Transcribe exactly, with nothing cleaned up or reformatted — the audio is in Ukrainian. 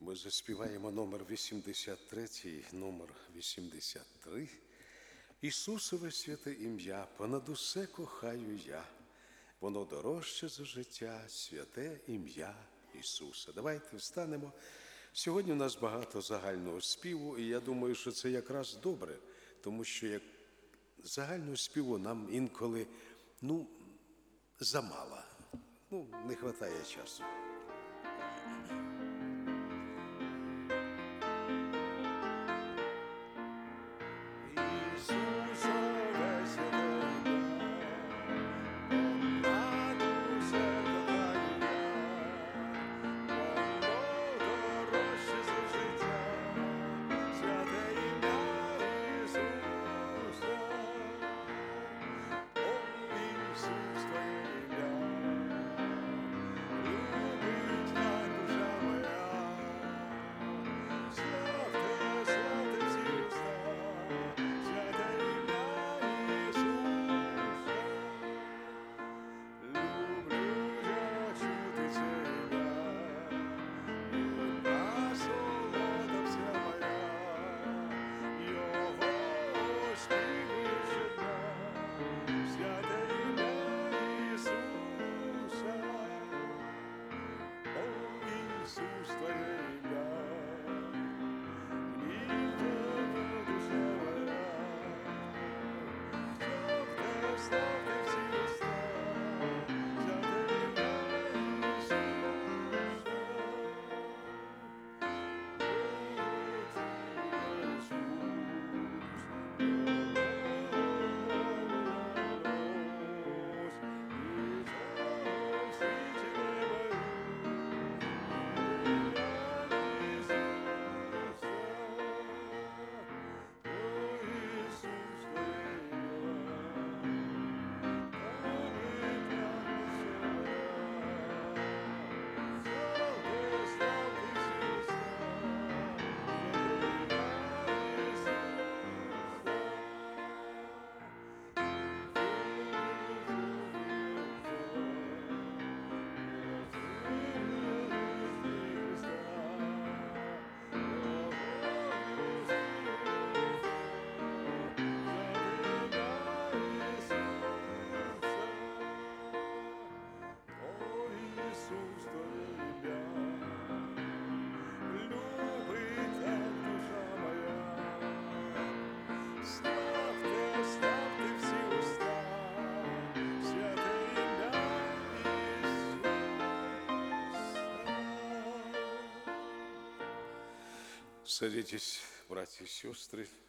Ми заспіваємо номер вісімдесят три, номер вісімдесят три. Ісусове святе ім'я, понад усе кохаю я. Воно дорожче за життя, святе ім'я Ісуса. Давайте встанемо. Сьогодні у нас багато загального співу, і я думаю, що це якраз добре, тому що як загального співу нам інколи, ну, замало. Ну, не вистачає часу. Садитесь, братья и сестры.